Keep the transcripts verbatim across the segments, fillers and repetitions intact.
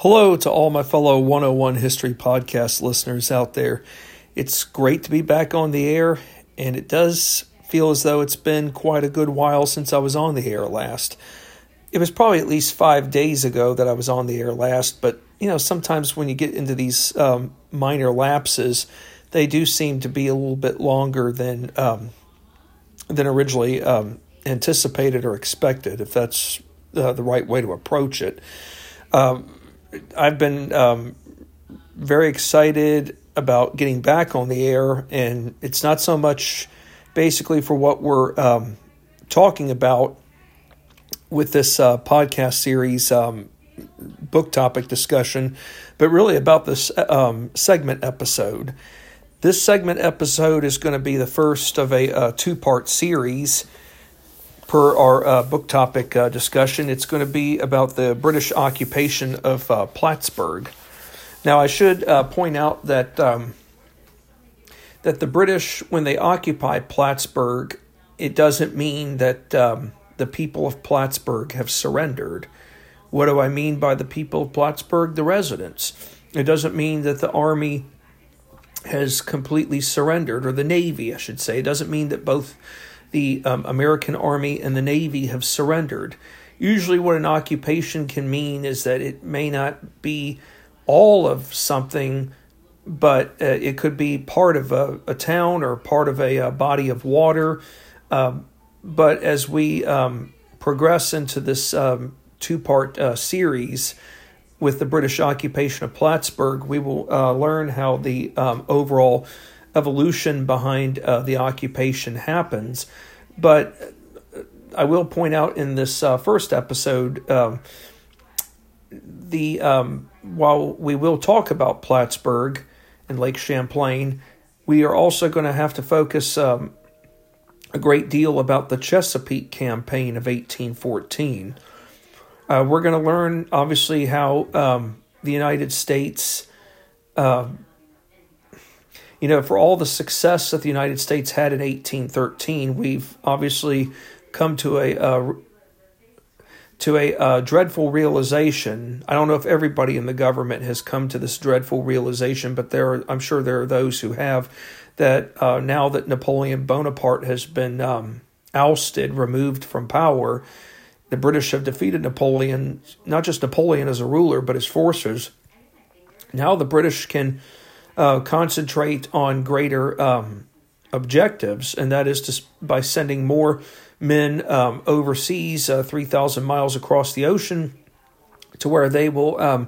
Hello to all my fellow one oh one History Podcast listeners out there. It's great to be back on the air, and it does feel as though it's been quite a good while since I was on the air last. It was probably at least five days ago that I was on the air last, but you know, sometimes when you get into these um, minor lapses, they do seem to be a little bit longer than um, than originally um, anticipated or expected, if that's uh, the right way to approach it. Um, I've been um, very excited about getting back on the air, and it's not so much basically for what we're um, talking about with this uh, podcast series um, book topic discussion, but really about this um, segment episode. This segment episode is going to be the first of a uh, two-part series per our uh, book topic uh, discussion. It's going to be about the British occupation of uh, Plattsburgh. Now, I should uh, point out that um, that the British, when they occupied Plattsburgh, it doesn't mean that um, the people of Plattsburgh have surrendered. What do I mean by the people of Plattsburgh? The residents. It doesn't mean that the Army has completely surrendered, or the Navy, I should say. It doesn't mean that both the um, American Army and the Navy have surrendered. Usually what an occupation can mean is that it may not be all of something, but uh, it could be part of a, a town or part of a, a body of water. Um, but as we um, progress into this um, two-part uh, series with the British occupation of Plattsburgh, we will uh, learn how the um, overall evolution behind uh, the occupation happens. But I will point out in this uh, first episode, um, the um, while we will talk about Plattsburgh and Lake Champlain, we are also going to have to focus um, a great deal about the Chesapeake campaign of eighteen fourteen. Uh, we're going to learn, obviously, how um, the United States uh, You know, for all the success that the United States had in eighteen thirteen, we've obviously come to a uh, to a uh, dreadful realization. I don't know if everybody in the government has come to this dreadful realization, but there are, I'm sure there are those who have, that uh, now that Napoleon Bonaparte has been um, ousted, removed from power, the British have defeated Napoleon, not just Napoleon as a ruler, but his forces. Now the British can Uh, concentrate on greater um, objectives, and that is to, by sending more men um, overseas, uh, three thousand miles across the ocean, to where they will um,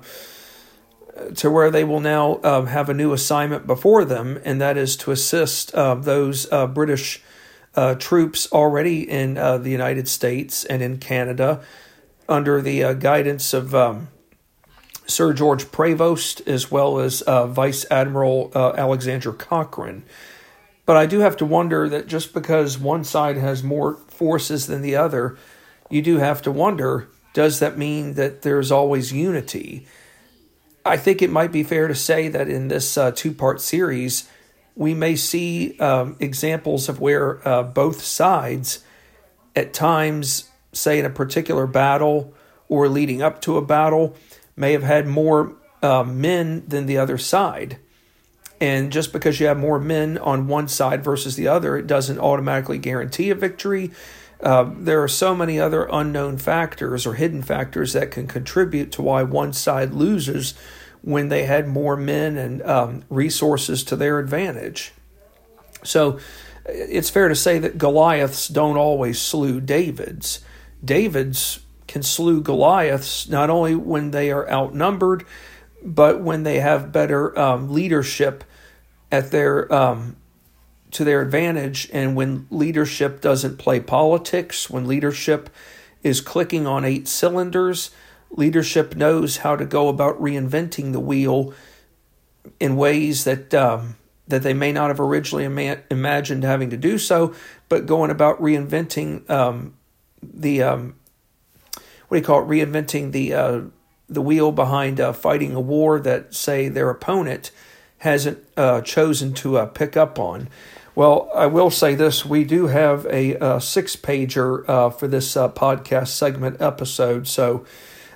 to where they will now um, have a new assignment before them, and that is to assist uh, those uh, British uh, troops already in uh, the United States and in Canada under the uh, guidance of Um, Sir George Prevost, as well as uh, Vice Admiral uh, Alexander Cochrane. But I do have to wonder that just because one side has more forces than the other, you do have to wonder, does that mean that there's always unity? I think it might be fair to say that in this uh, two-part series, we may see um, examples of where uh, both sides, at times, say in a particular battle or leading up to a battle, may have had more uh, men than the other side. And just because you have more men on one side versus the other, it doesn't automatically guarantee a victory. Uh, there are so many other unknown factors or hidden factors that can contribute to why one side loses when they had more men and um, resources to their advantage. So it's fair to say that Goliaths don't always slew Davids. Davids can slew Goliaths not only when they are outnumbered, but when they have better um, leadership at their um, to their advantage, and when leadership doesn't play politics, when leadership is clicking on eight cylinders, leadership knows how to go about reinventing the wheel in ways that um, that they may not have originally ima- imagined having to do so, but going about reinventing um, the um, what do you call it? Reinventing the uh, the wheel behind uh, fighting a war that, say, their opponent hasn't uh, chosen to uh, pick up on. Well, I will say this: we do have a, a six-pager uh, for this uh, podcast segment episode, so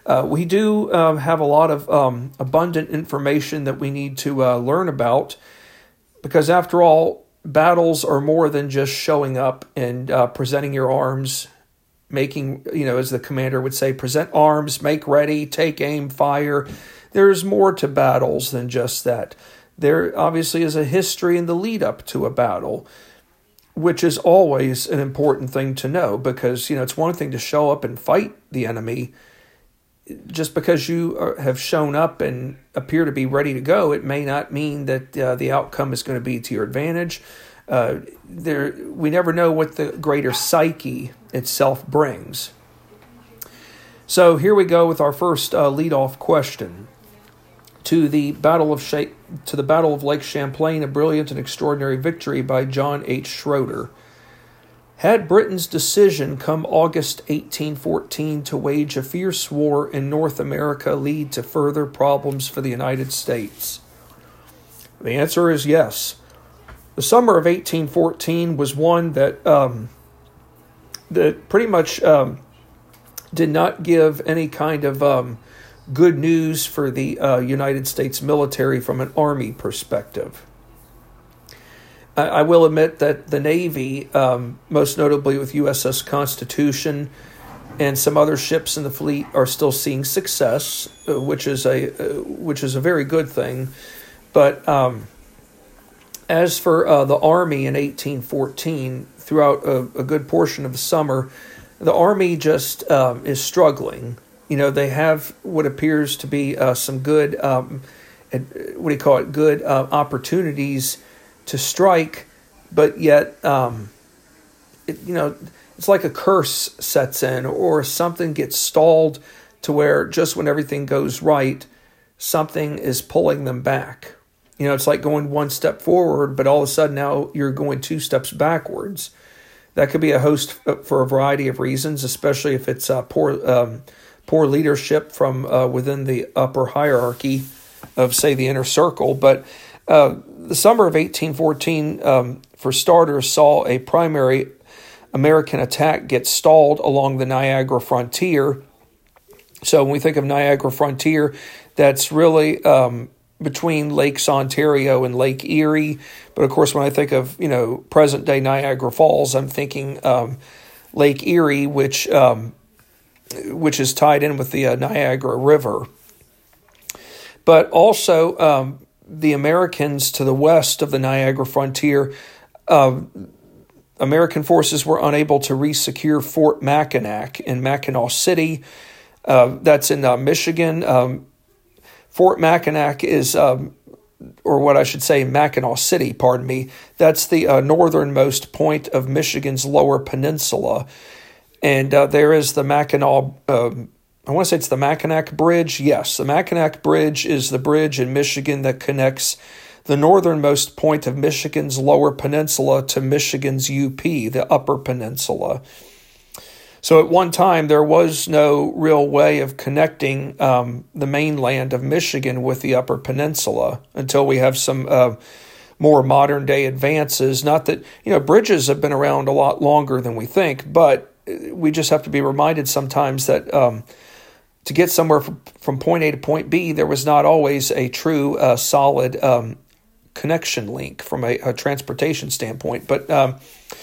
Uh, we do um, have a lot of um, abundant information that we need to uh, learn about, because after all, battles are more than just showing up and uh, presenting your arms, making, you know, as the commander would say, present arms, make ready, take aim, fire. There's more to battles than just that. There obviously is a history in the lead up to a battle, which is always an important thing to know, because, you know, it's one thing to show up and fight the enemy. Just because you are, have shown up and appear to be ready to go, it may not mean that uh, the outcome is going to be to your advantage. Uh, there, we never know what the greater psyche itself brings. So here we go with our first uh, lead-off question. To the Battle of Sha- to the Battle of Lake Champlain, a brilliant and extraordinary victory by John H. Schroeder. Had Britain's decision come August eighteen fourteen to wage a fierce war in North America lead to further problems for the United States? The answer is yes. The summer of eighteen fourteen was one that um, that pretty much um, did not give any kind of um, good news for the uh, United States military from an Army perspective. I will admit that the Navy, um, most notably with U S S Constitution and some other ships in the fleet, are still seeing success, uh, which is a uh, which is a very good thing. But um, as for uh, the Army in eighteen fourteen, throughout a, a good portion of the summer, the Army just um, is struggling. You know, they have what appears to be uh, some good, um, what do you call it, good uh, opportunities to strike, but yet, um, it, you know, it's like a curse sets in, or something gets stalled to where just when everything goes right, something is pulling them back. You know, it's like going one step forward, but all of a sudden now you're going two steps backwards. That could be a host for a variety of reasons, especially if it's uh, poor, um, poor leadership from uh, within the upper hierarchy of, say, the inner circle, but Uh, the summer of eighteen fourteen, um, for starters, saw a primary American attack get stalled along the Niagara frontier. So when we think of Niagara frontier, that's really um, between Lakes Ontario and Lake Erie. But of course, when I think of, you know, present-day Niagara Falls, I'm thinking um, Lake Erie, which um, which is tied in with the uh, Niagara River. But also, um, the Americans to the west of the Niagara frontier, uh, American forces were unable to re-secure Fort Mackinac in Mackinac City. Uh, that's in uh, Michigan. Um, Fort Mackinac is, um, or what I should say, Mackinac City, pardon me. That's the uh, northernmost point of Michigan's Lower Peninsula. And uh, there is the Mackinac uh, I want to say it's the Mackinac Bridge. Yes, the Mackinac Bridge is the bridge in Michigan that connects the northernmost point of Michigan's Lower Peninsula to Michigan's U P, the Upper Peninsula. So at one time, there was no real way of connecting um, the mainland of Michigan with the Upper Peninsula until we have some uh, more modern-day advances. Not that, you know, bridges have been around a lot longer than we think, but we just have to be reminded sometimes that um, to get somewhere from, from point A to point B, there was not always a true, uh, solid um, connection link from a, a transportation standpoint. But um,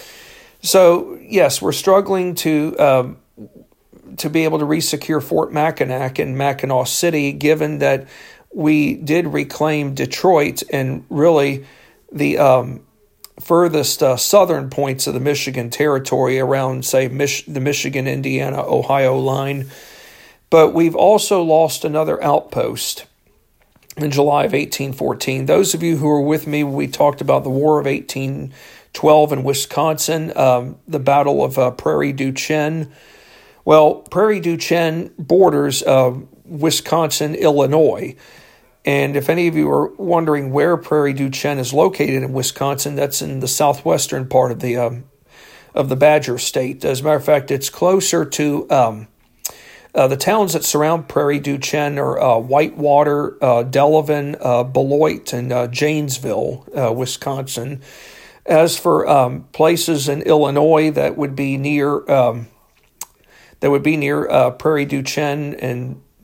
so, yes, we're struggling to um, to be able to re-secure Fort Mackinac in Mackinac City, given that we did reclaim Detroit and really the um, furthest uh, southern points of the Michigan territory around, say, Mich- the Michigan, Indiana, Ohio line. But we've also lost another outpost in July of eighteen fourteen. Those of you who were with me when we talked about the War of eighteen twelve in Wisconsin, um, the Battle of uh, Prairie du Chien. Well, Prairie du Chien borders uh, Wisconsin, Illinois. And if any of you are wondering where Prairie du Chien is located in Wisconsin, that's in the southwestern part of the um, of the Badger State. As a matter of fact, it's closer to um, uh, the towns that surround Prairie du Chien are uh, Whitewater, uh, Delavan, uh, Beloit, and uh, Janesville, uh, Wisconsin. As for um, places in Illinois that would be near um, that would be near uh, Prairie du Chien and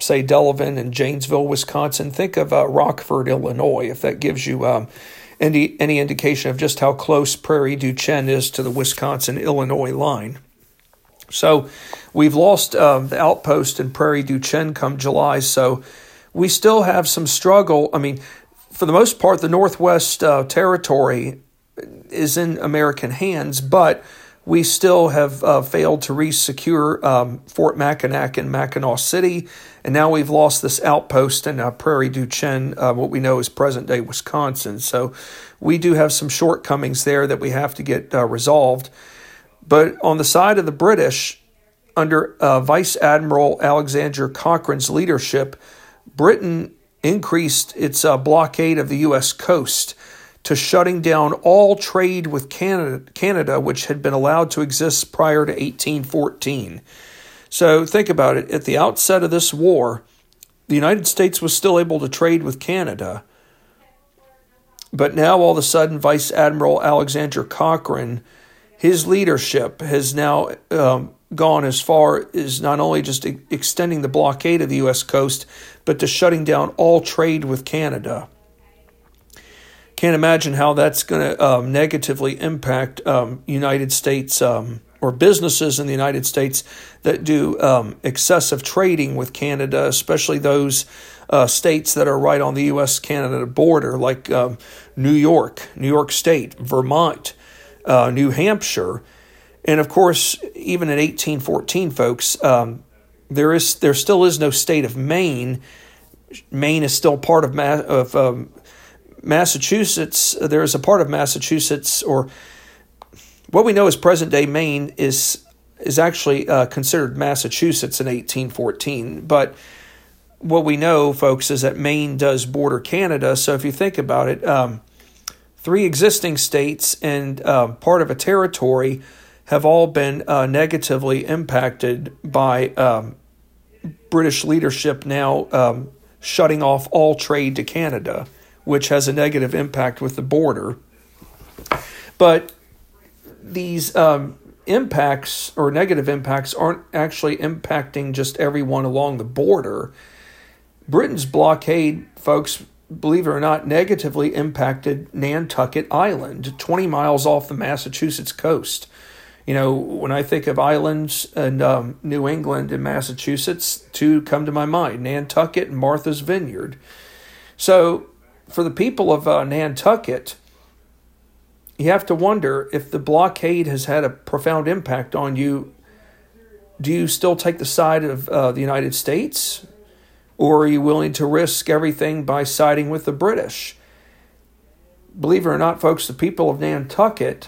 say, Delavan and Janesville, Wisconsin, think of uh, Rockford, Illinois, if that gives you um, any, any indication of just how close Prairie du Chien is to the Wisconsin-Illinois line. So we've lost uh, the outpost in Prairie du Chien come July, so we still have some struggle. I mean, for the most part, the Northwest uh, Territory is in American hands, but we still have uh, failed to re-secure um, Fort Mackinac and Mackinac City, and now we've lost this outpost in uh, Prairie du Chien, uh, what we know is present-day Wisconsin. So we do have some shortcomings there that we have to get uh, resolved. But on the side of the British, under uh, Vice Admiral Alexander Cochrane's leadership, Britain increased its uh, blockade of the U S coast to shutting down all trade with Canada, Canada, which had been allowed to exist prior to eighteen fourteen. So think about it. At the outset of this war, the United States was still able to trade with Canada. But now all of a sudden, Vice Admiral Alexander Cochrane, his leadership has now um, gone as far as not only just e- extending the blockade of the U S coast, but to shutting down all trade with Canada. Can't imagine how that's going to um, negatively impact um, United States um, or businesses in the United States that do um, excessive trading with Canada, especially those uh, states that are right on the U S Canada border, like um, New York, New York State, Vermont, uh, New Hampshire. And of course, even in eighteen fourteen, folks, um, there is there still is no state of Maine. Maine is still part of Ma- of um, Massachusetts. There is a part of Massachusetts, or what we know as present-day Maine, is is actually uh, considered Massachusetts in eighteen fourteen. But what we know, folks, is that Maine does border Canada. So if you think about it, um, three existing states and uh, part of a territory have all been uh, negatively impacted by um, British leadership now um, shutting off all trade to Canada, which has a negative impact with the border. But these um, impacts or negative impacts aren't actually impacting just everyone along the border. Britain's blockade, folks, believe it or not, negatively impacted Nantucket Island, twenty miles off the Massachusetts coast. You know, when I think of islands and um, New England and Massachusetts, two come to my mind, Nantucket and Martha's Vineyard. So for the people of uh, Nantucket, you have to wonder if the blockade has had a profound impact on you. Do you still take the side of uh, the United States? Or are you willing to risk everything by siding with the British? Believe it or not, folks, the people of Nantucket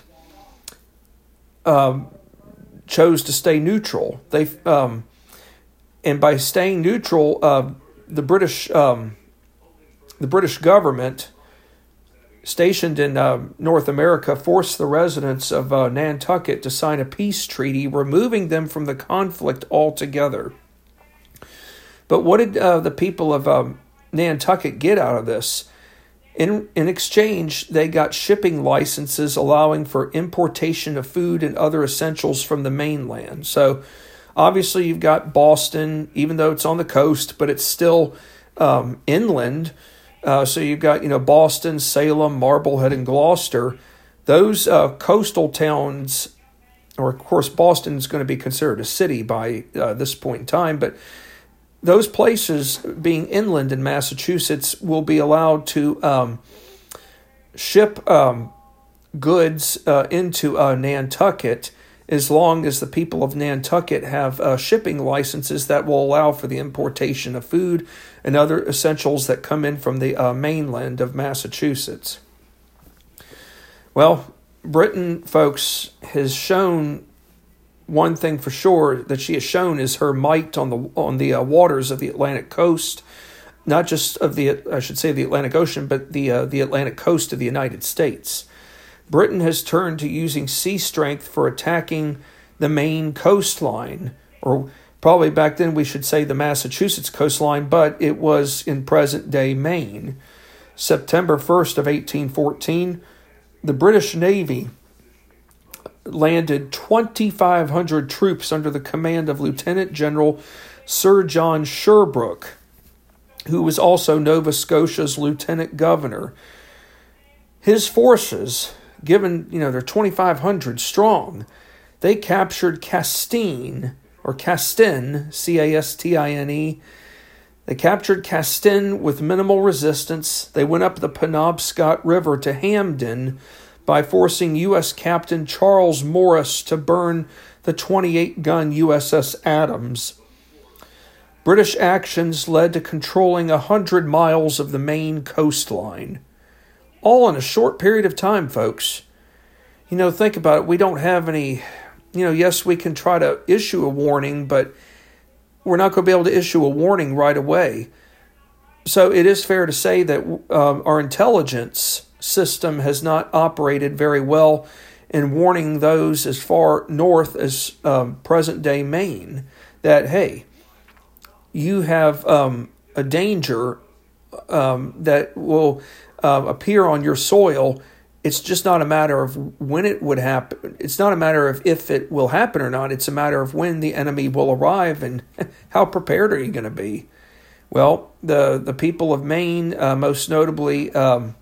um, chose to stay neutral. They um, and by staying neutral, uh, the British um, the British government stationed in uh, North America forced the residents of uh, Nantucket to sign a peace treaty, removing them from the conflict altogether. But what did uh, the people of um, Nantucket get out of this? In, in exchange, they got shipping licenses allowing for importation of food and other essentials from the mainland. So obviously you've got Boston, even though it's on the coast, but it's still um, inland. Uh, so you've got, you know, Boston, Salem, Marblehead, and Gloucester. Those uh, coastal towns, or of course Boston is going to be considered a city by uh, this point in time, but those places being inland in Massachusetts will be allowed to um, ship um, goods uh, into uh, Nantucket as long as the people of Nantucket have uh, shipping licenses that will allow for the importation of food and other essentials that come in from the uh, mainland of Massachusetts. Well, Britain, folks, has shown one thing for sure that she has shown is her might on the on the uh, waters of the Atlantic coast, not just of the I should say the Atlantic Ocean, but the uh, the Atlantic coast of the United States. Britain has turned to using sea strength for attacking the Maine coastline, or probably back then we should say the Massachusetts coastline, but it was in present-day Maine. September first of eighteen fourteen, the British Navy landed twenty-five hundred troops under the command of Lieutenant General Sir John Sherbrooke, who was also Nova Scotia's lieutenant governor. His forces, given, you know, they're twenty-five hundred strong, they captured Castine, or Castin, C A S T I N E. They captured Castin with minimal resistance. They went up the Penobscot River to Hamden by forcing U S Captain Charles Morris to burn the twenty-eight gun U S S Adams. British actions led to controlling one hundred miles of the Maine coastline. All in a short period of time, folks. You know, think about it. We don't have any, you know, yes, we can try to issue a warning, but we're not going to be able to issue a warning right away. So it is fair to say that um, our intelligence system has not operated very well in warning those as far north as um, present-day Maine that, hey, you have um, a danger um, that will uh, appear on your soil. It's just not a matter of when it would happen. It's not a matter of if it will happen or not. It's a matter of when the enemy will arrive and how prepared are you going to be. Well, the, the people of Maine, uh, most notably, um,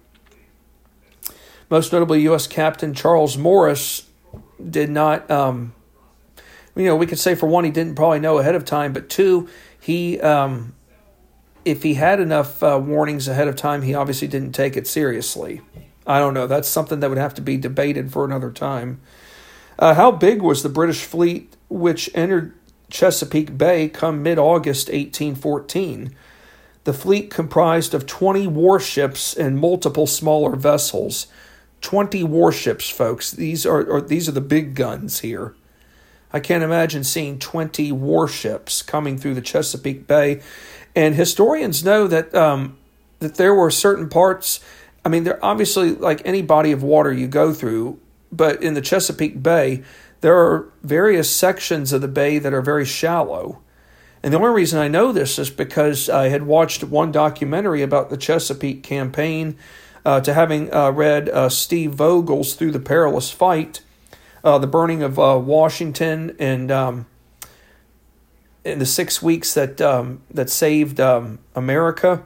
most notably U S Captain Charles Morris, did not, um, you know, we could say for one, he didn't probably know ahead of time, but two, he, um, if he had enough uh, warnings ahead of time, he obviously didn't take it seriously. I don't know. That's something that would have to be debated for another time. Uh, how big was the British fleet which entered Chesapeake Bay come mid-August eighteen fourteen? The fleet comprised of twenty warships and multiple smaller vessels. twenty warships, folks. These are, are these are the big guns here. I can't imagine seeing twenty warships coming through the Chesapeake Bay. And historians know that um, that there were certain parts. I mean, they're obviously like any body of water you go through, but in the Chesapeake Bay, there are various sections of the bay that are very shallow. And the only reason I know this is because I had watched one documentary about the Chesapeake campaign, uh, to having uh, read uh, Steve Vogel's Through the Perilous Fight, uh, the burning of uh, Washington, and um, in the six weeks that um, that saved um, America.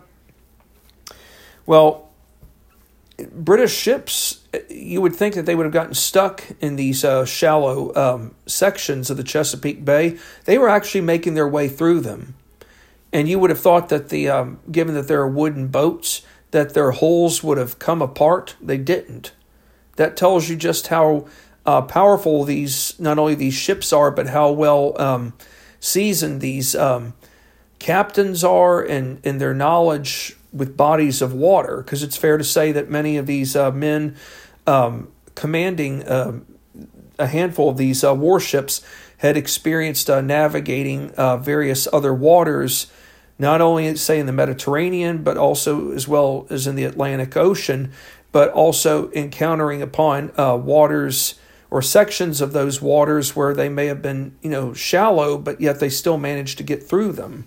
Well, British ships, you would think that they would have gotten stuck in these uh, shallow um, sections of the Chesapeake Bay. They were actually making their way through them. And you would have thought that, the um, given that there are wooden boats, that their hulls would have come apart. They didn't. That tells you just how uh, powerful these, not only these ships are, but how well um, seasoned these um, captains are and, and their knowledge with bodies of water, because it's fair to say that many of these uh, men um, commanding uh, a handful of these uh, warships had experienced uh, navigating uh, various other waters, not only, say, in the Mediterranean, but also as well as in the Atlantic Ocean, but also encountering upon uh, waters or sections of those waters where they may have been, you know, shallow, but yet they still managed to get through them.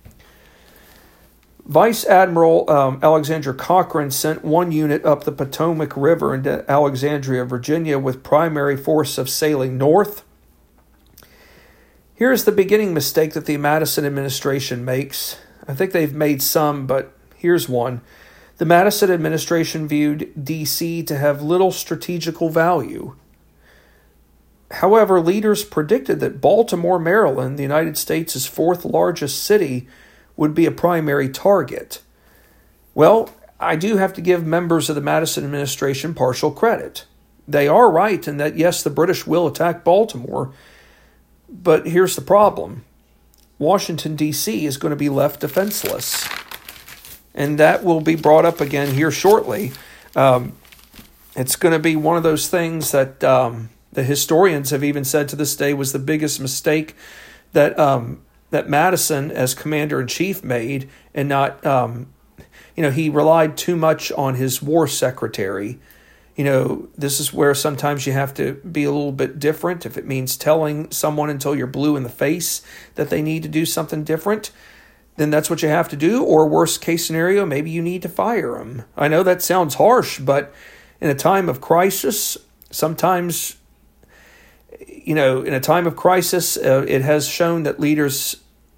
Vice Admiral um, Alexander Cochrane sent one unit up the Potomac River into Alexandria, Virginia, with primary force of sailing north. Here's the beginning mistake that the Madison administration makes. I think they've made some, but here's one. The Madison administration viewed D C to have little strategical value. However, leaders predicted that Baltimore, Maryland, the United States' fourth largest city, would be a primary target. Well, I do have to give members of the Madison administration partial credit. They are right in that, yes, the British will attack Baltimore, but here's the problem. Washington, D C is going to be left defenseless. And that will be brought up again here shortly. Um, it's going to be one of those things that um, the historians have even said to this day was the biggest mistake that um, that Madison, as commander-in-chief, made, and not, um, you know, he relied too much on his war secretary. You know, this is where sometimes you have to be a little bit different. If it means telling someone until you're blue in the face that they need to do something different, then that's what you have to do. Or worst case scenario, maybe you need to fire them. I know that sounds harsh, but in a time of crisis, sometimes, you know, in a time of crisis, uh, it has shown that leaders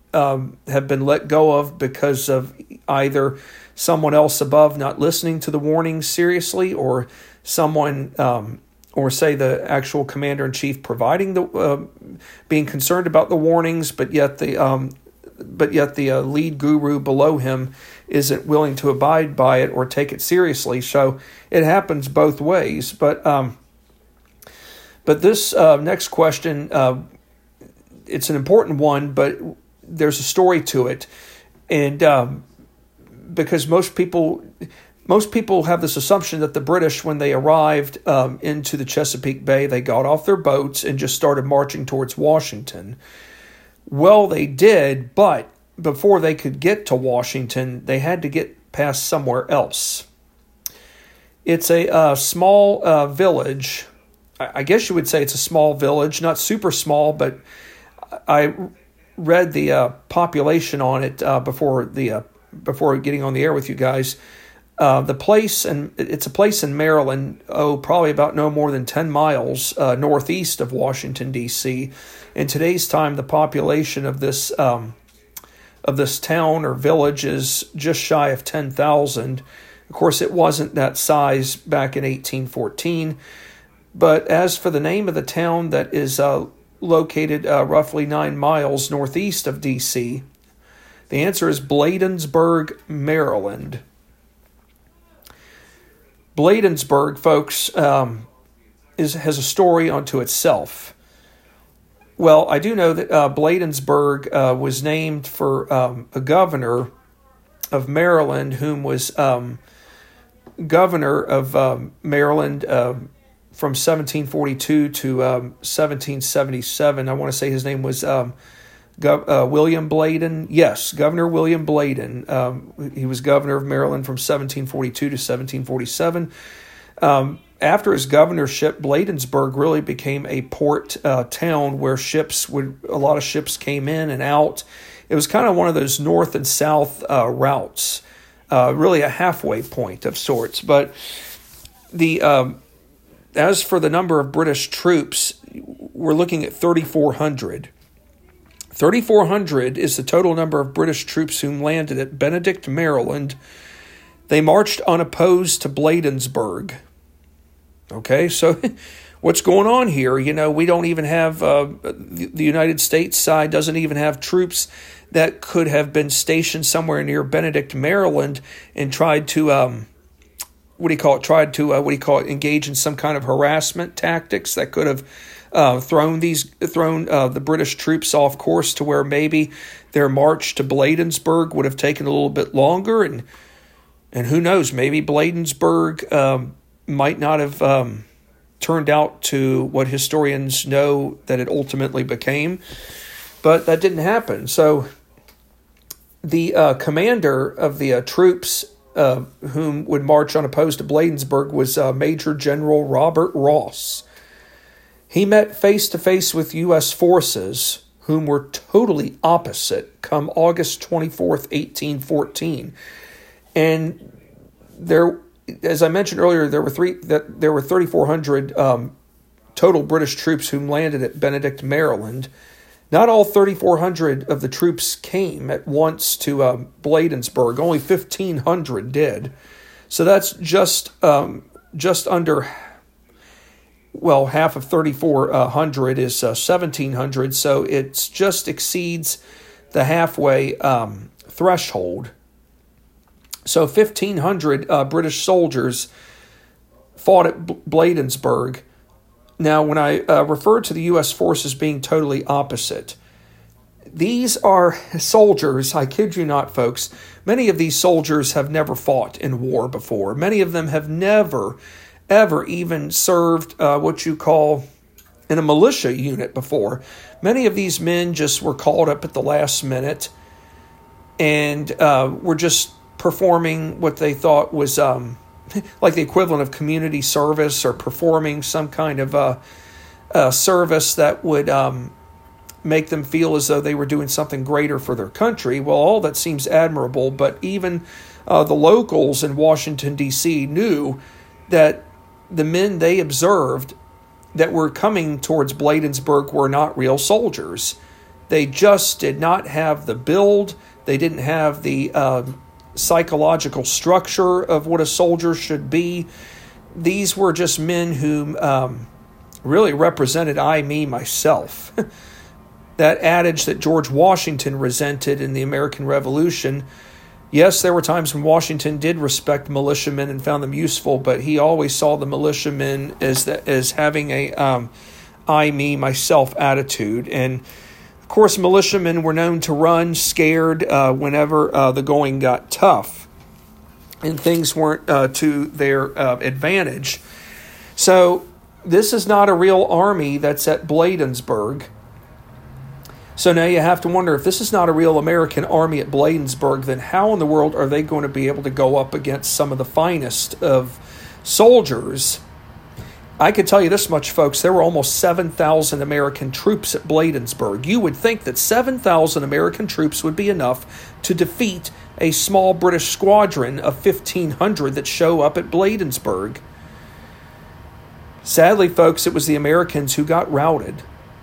um, have been let go of because of either someone else above not listening to the warnings seriously, or someone, um, or say the actual commander-in-chief providing the, uh, being concerned about the warnings, but yet the um, but yet the uh, lead guru below him isn't willing to abide by it or take it seriously. So it happens both ways. But um, but this uh, next question, uh, it's an important one, but there's a story to it, and um, because most people. Most people have this assumption that the British, when they arrived um, into the Chesapeake Bay, they got off their boats and just started marching towards Washington. Well, they did, but before they could get to Washington, they had to get past somewhere else. It's a uh, small uh, village. I guess you would say it's a small village, not super small, but I read the uh, population on it uh, before the uh, before getting on the air with you guys. Uh, the place, and it's a place in Maryland, oh, probably about no more than ten miles uh, northeast of Washington, D C. In today's time, the population of this um, of this town or village is just shy of ten thousand. Of course, it wasn't that size back in eighteen fourteen. But as for the name of the town that is uh, located uh, roughly nine miles northeast of D C, the answer is Bladensburg, Maryland. Bladensburg, folks, um, is has a story unto itself. Well, I do know that uh, Bladensburg uh, was named for um, a governor of Maryland, whom was um, governor of um, Maryland uh, from seventeen forty-two to um, seventeen seventy-seven. I want to say his name was um, Gov- uh, William Bladen. Yes, Governor William Bladen. Um, he was governor of Maryland from seventeen forty-two to seventeen forty-seven. Um, after his governorship, Bladensburg really became a port uh, town where ships would, a lot of ships came in and out. It was kind of one of those north and south uh, routes, uh, really a halfway point of sorts. But the um, as for the number of British troops, we're looking at thirty-four hundred. thirty-four hundred is the total number of British troops who landed at Benedict, Maryland. They marched unopposed to Bladensburg. Okay, so what's going on here? You know, we don't even have, uh, the, the United States side doesn't even have troops that could have been stationed somewhere near Benedict, Maryland, and tried to, um, what do you call it, tried to, uh, what do you call it, engage in some kind of harassment tactics that could have Uh, thrown these, thrown uh, the British troops off course to where maybe their march to Bladensburg would have taken a little bit longer, and and who knows, maybe Bladensburg um, might not have um, turned out to what historians know that it ultimately became, but that didn't happen. So the uh, commander of the uh, troops uh, whom would march unopposed to Bladensburg was uh, Major General Robert Ross. He met face-to-face with U S forces, whom were totally opposite, come August twenty-fourth, eighteen fourteen. And there, as I mentioned earlier, there were three that there were thirty-four hundred um, total British troops whom landed at Benedict, Maryland. Not all thirty-four hundred of the troops came at once to uh, Bladensburg. Only fifteen hundred did. So that's just um, just under. Well, half of thirty-four hundred is uh, seventeen hundred, so it just exceeds the halfway um, threshold. So fifteen hundred uh, British soldiers fought at B- Bladensburg. Now, when I uh, refer to the U S forces being totally opposite, these are soldiers, I kid you not, folks. Many of these soldiers have never fought in war before. Many of them have never ever even served uh, what you call in a militia unit before. Many of these men just were called up at the last minute and uh, were just performing what they thought was um, like the equivalent of community service, or performing some kind of uh, uh, service that would um, make them feel as though they were doing something greater for their country. Well, all that seems admirable, but even uh, the locals in Washington, D C knew that the men they observed that were coming towards Bladensburg were not real soldiers. They just did not have the build. They didn't have the um, psychological structure of what a soldier should be. These were just men who um, really represented I, me, myself. That adage that George Washington resented in the American Revolution. Yes, there were times when Washington did respect militiamen and found them useful, but he always saw the militiamen as the, as having a um, I, me, myself attitude. And, of course, militiamen were known to run scared uh, whenever uh, the going got tough and things weren't uh, to their uh, advantage. So this is not a real army that's at Bladensburg. So now you have to wonder, if this is not a real American army at Bladensburg, then how in the world are they going to be able to go up against some of the finest of soldiers? I can tell you this much, folks, there were almost seven thousand American troops at Bladensburg. You would think that seven thousand American troops would be enough to defeat a small British squadron of fifteen hundred that show up at Bladensburg. Sadly, folks, it was the Americans who got routed.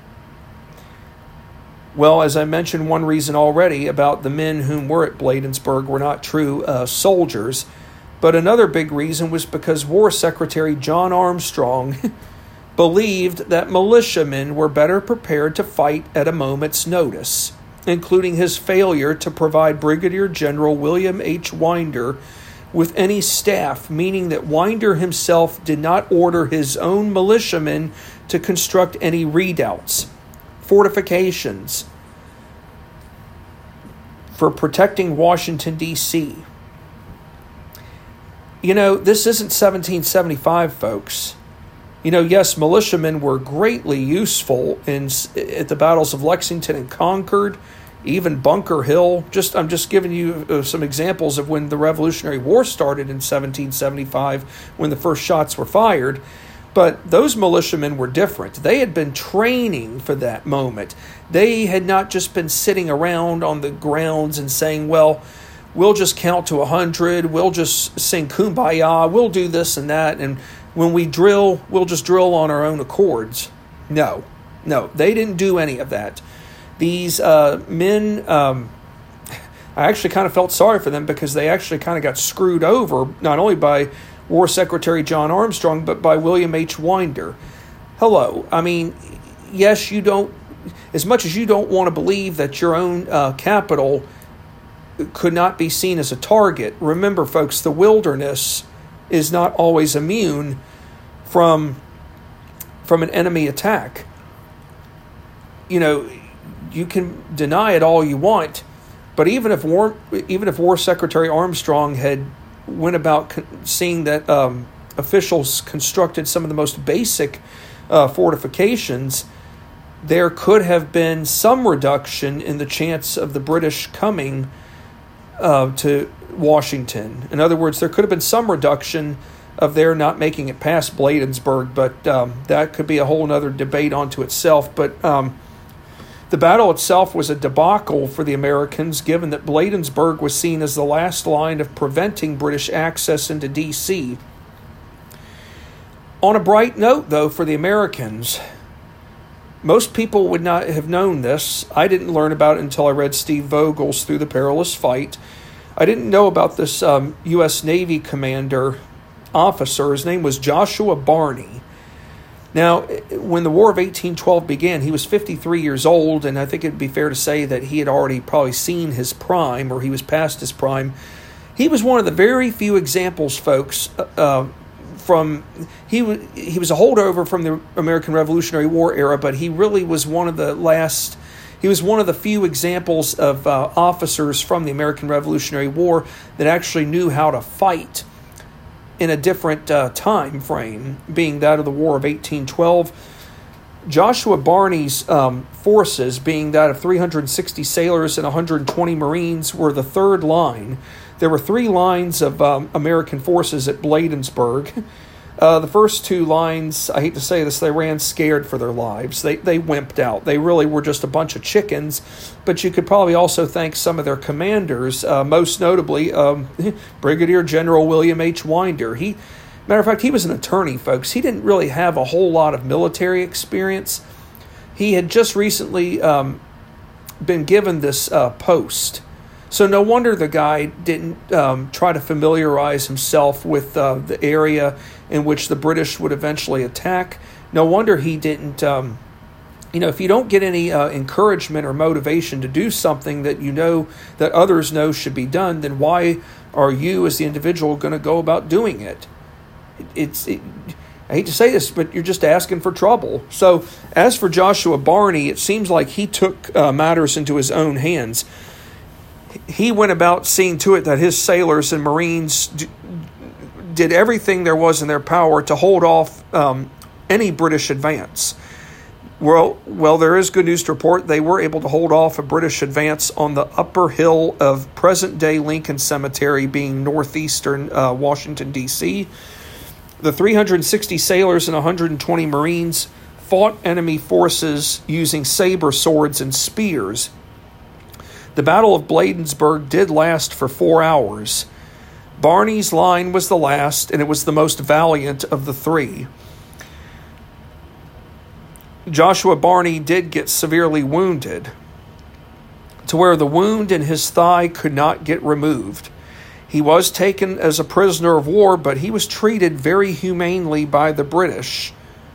Well, as I mentioned, one reason already about the men whom were at Bladensburg were not true uh, soldiers, but another big reason was because War Secretary John Armstrong believed that militiamen were better prepared to fight at a moment's notice, including his failure to provide Brigadier General William H. Winder with any staff, meaning that Winder himself did not order his own militiamen to construct any redoubts, fortifications for protecting Washington, D C You know, this isn't seventeen seventy-five, folks. You know, yes, militiamen were greatly useful in at the battles of Lexington and Concord, even Bunker Hill. Just I'm just giving you some examples of when the Revolutionary War started in seventeen seventy-five, when the first shots were fired. But those militiamen were different. They had been training for that moment. They had not just been sitting around on the grounds and saying, well, we'll just count to a hundred, we'll just sing Kumbaya, we'll do this and that, and when we drill, we'll just drill on our own accords. No, no, they didn't do any of that. These uh, men, um, I actually kind of felt sorry for them because they actually kind of got screwed over, not only by War Secretary John Armstrong, but by William H. Winder. Hello. I mean, yes, you don't, as much as you don't want to believe that your own uh, capital could not be seen as a target, remember, folks, the wilderness is not always immune from, from an enemy attack. You know, you can deny it all you want, but even if War, even if War Secretary Armstrong had went about con- seeing that um, officials constructed some of the most basic uh, fortifications, there could have been some reduction in the chance of the British coming uh, to Washington. In other words, there could have been some reduction of their not making it past Bladensburg, but um, that could be a whole other debate onto itself. But um, the battle itself was a debacle for the Americans, given that Bladensburg was seen as the last line of preventing British access into D C On a bright note, though, for the Americans, most people would not have known this. I didn't learn about it until I read Steve Vogel's Through the Perilous Fight. I didn't know about this um, U S Navy commander officer. His name was Joshua Barney. Now, when the War of eighteen twelve began, he was fifty-three years old, and I think it'd be fair to say that he had already probably seen his prime, or he was past his prime. He was one of the very few examples, folks, uh, from he was he was a holdover from the American Revolutionary War era, but he really was one of the last. He was one of the few examples of uh, officers from the American Revolutionary War that actually knew how to fight in a different uh, time frame, being that of the War of eighteen twelve. Joshua Barney's um, forces, being that of three hundred sixty sailors and one hundred twenty Marines, were the third line. There were three lines of um, American forces at Bladensburg. Uh, the first two lines, I hate to say this, they ran scared for their lives. They they wimped out. They really were just a bunch of chickens, but you could probably also thank some of their commanders, uh, most notably um, Brigadier General William H. Winder. He, matter of fact, he was an attorney, folks. He didn't really have a whole lot of military experience. He had just recently um, been given this uh, post. So no wonder the guy didn't um, try to familiarize himself with uh, the area in which the British would eventually attack. No wonder he didn't, um, you know, if you don't get any uh, encouragement or motivation to do something that you know that others know should be done, then why are you as the individual going to go about doing it? It's, it, I hate to say this, but you're just asking for trouble. So as for Joshua Barney, it seems like he took uh, matters into his own hands. He went about seeing to it that his sailors and Marines d- did everything there was in their power to hold off um, any British advance. Well, well, there is good news to report. They were able to hold off a British advance on the upper hill of present-day Lincoln Cemetery, being northeastern uh, Washington, D C The three hundred sixty sailors and one hundred twenty Marines fought enemy forces using saber swords and spears. The Battle of Bladensburg did last for four hours. Barney's line was the last, and it was the most valiant of the three. Joshua Barney did get severely wounded, to where the wound in his thigh could not get removed. He was taken as a prisoner of war, but he was treated very humanely by the British.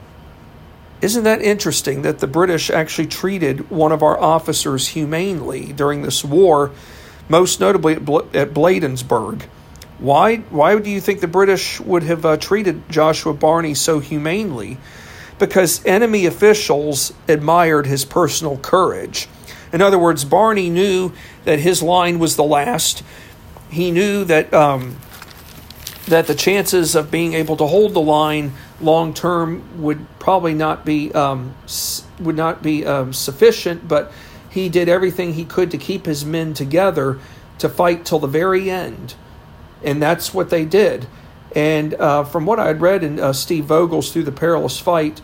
Isn't that interesting that the British actually treated one of our officers humanely during this war, most notably at, Bl- at Bladensburg? Why, why do you think the British would have uh, treated Joshua Barney so humanely? Because enemy officials admired his personal courage. In other words, Barney knew that his line was the last. He knew that um, that the chances of being able to hold the line long term would probably not be um, would not be um, sufficient. But he did everything he could to keep his men together to fight till the very end, and that's what they did. And uh, from what I had read in uh, Steve Vogel's Through the Perilous Fight,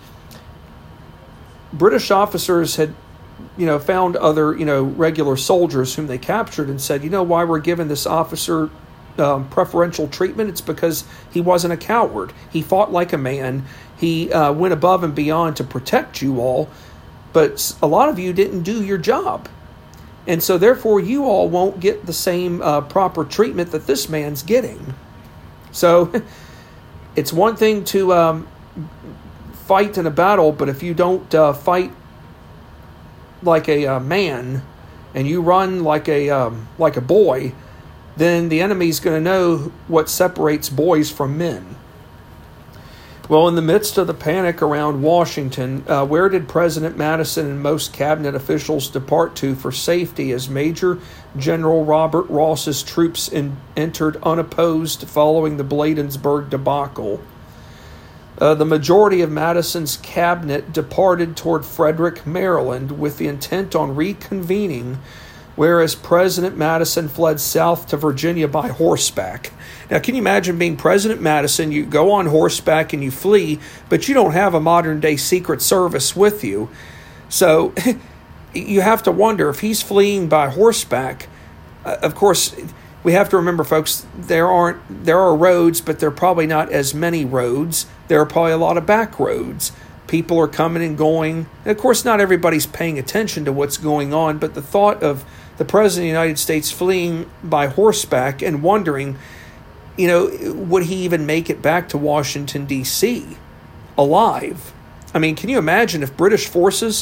British officers had, you know, found other, you know, regular soldiers whom they captured and said, you know, why we're giving this officer um, preferential treatment? It's because he wasn't a coward. He fought like a man. He uh, went above and beyond to protect you all, but a lot of you didn't do your job. And so therefore you all won't get the same uh, proper treatment that this man's getting. So it's one thing to um, fight in a battle, but if you don't uh, fight like a uh, man and you run like a um, like a boy, then the enemy's going to know what separates boys from men. Well, in the midst of the panic around Washington, uh, where did President Madison and most cabinet officials depart to for safety as Major General Robert Ross's troops in, entered unopposed following the Bladensburg debacle? Uh, the majority of Madison's cabinet departed toward Frederick, Maryland, with the intent on reconvening, whereas President Madison fled south to Virginia by horseback. Now, can you imagine being President Madison? You go on horseback and you flee, but you don't have a modern-day Secret Service with you. So you have to wonder, if he's fleeing by horseback, uh, of course, we have to remember, folks, there aren't there are roads, but there are probably not as many roads. There are probably a lot of back roads. People are coming and going. And of course, not everybody's paying attention to what's going on, but the thought of the President of the United States fleeing by horseback and wondering, you know, would he even make it back to Washington, D C alive? I mean, can you imagine if British forces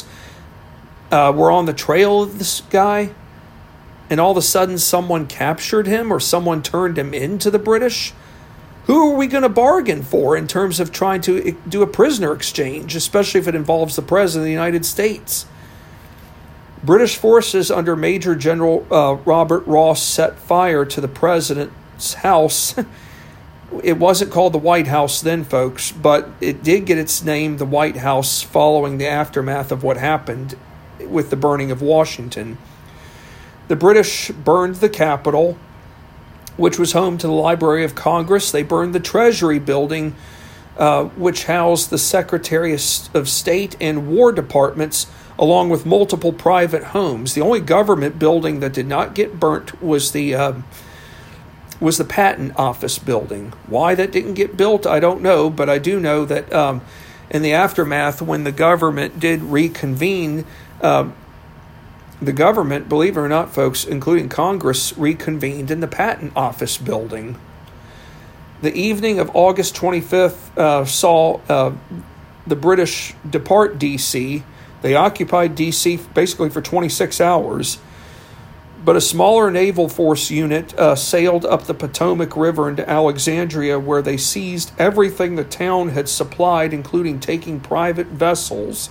uh, were on the trail of this guy and all of a sudden someone captured him or someone turned him into the British? Who are we going to bargain for in terms of trying to do a prisoner exchange, especially if it involves the President of the United States? British forces under Major General uh, Robert Ross set fire to the President's house. It wasn't called the White House then, folks, but it did get its name, the White House, following the aftermath of what happened with the burning of Washington. The British burned the Capitol, which was home to the Library of Congress. They burned the Treasury building, uh, which housed the Secretary of State and War Departments, along with multiple private homes. The only government building that did not get burnt was the uh, was the Patent Office building. Why that didn't get built, I don't know, but I do know that um, in the aftermath, when the government did reconvene, uh, the government, believe it or not, folks, including Congress, reconvened in the Patent Office building. The evening of August twenty-fifth uh, saw uh, the British depart D C. They occupied D C basically for twenty-six hours, but a smaller naval force unit uh, sailed up the Potomac River into Alexandria, where they seized everything the town had supplied, including taking private vessels.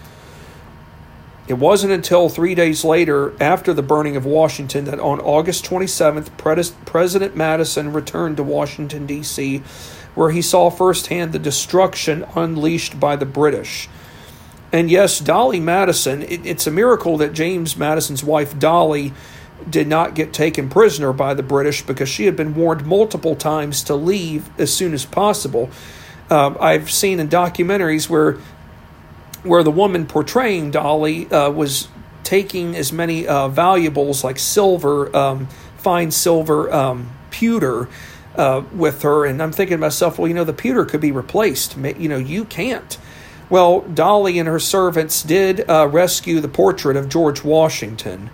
It wasn't until three days later, after the burning of Washington, that on August twenty-seventh, Pres- President Madison returned to Washington, D C, where he saw firsthand the destruction unleashed by the British. And yes, Dolly Madison, it, it's a miracle that James Madison's wife, Dolly, did not get taken prisoner by the British, because she had been warned multiple times to leave as soon as possible. Um, I've seen in documentaries where where the woman portraying Dolly uh, was taking as many uh, valuables like silver, um, fine silver um, pewter uh, with her. And I'm thinking to myself, well, you know, the pewter could be replaced. You know, you can't. Well, Dolly and her servants did uh, rescue the portrait of George Washington.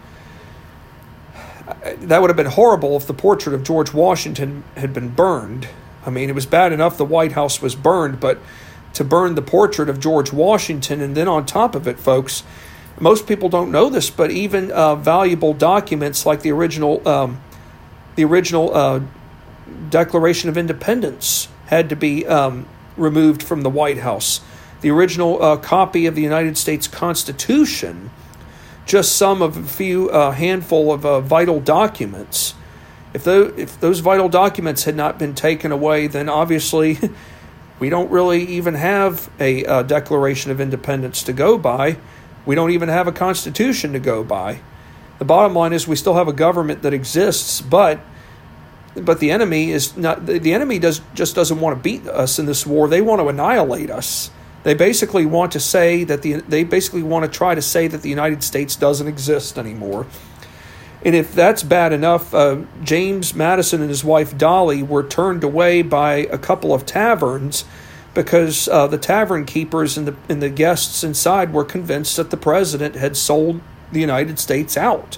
That would have been horrible if the portrait of George Washington had been burned. I mean, it was bad enough the White House was burned, but to burn the portrait of George Washington, and then on top of it, folks, most people don't know this, but even uh, valuable documents like the original, um, the original uh, Declaration of Independence had to be um, removed from the White House. The original uh, copy of the United States Constitution, just some of a few uh, handful of uh, vital documents. If those, if those vital documents had not been taken away, then obviously we don't really even have a uh, Declaration of Independence to go by. We don't even have a Constitution to go by. The bottom line is we still have a government that exists, but but the enemy is not. The enemy does just doesn't want to beat us in this war. They want to annihilate us. They basically want to say that the they basically want to try to say that the United States doesn't exist anymore. And if that's bad enough, uh, James Madison and his wife Dolly were turned away by a couple of taverns because uh, the tavern keepers and the and the guests inside were convinced that the president had sold the United States out.